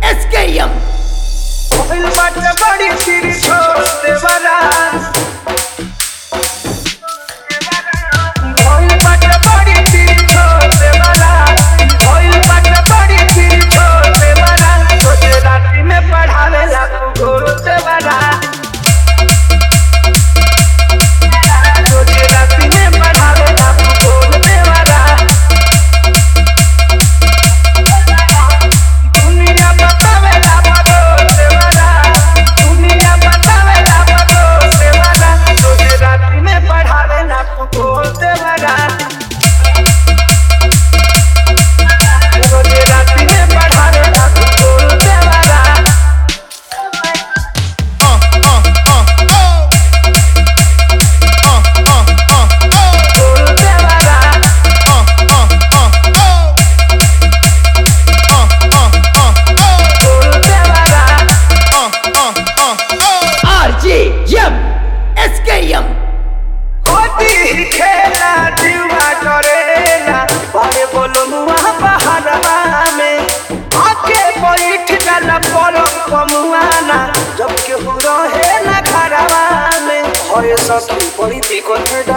SKM Oil bata badi tiri chote wala Oil bata badi tiri chote wala Oil bata badi tiri chote wala Soche raati mein padhave la gote wala Soche raati mein padhave la gote wala Duniya batave la gote wala Duniya batave la gote wala Soche raati mein padhave la gote wala Soche raati mein padhave la gote wala gote wala gote wala RGM SKM होती ही खेला जीवा करेला अरे बोलो मुआ पहाड़वा में आके बैठ जाला पलंग पमुआना जब केहू रहे ना घरवा में होए सकी बड़ी दिक्कत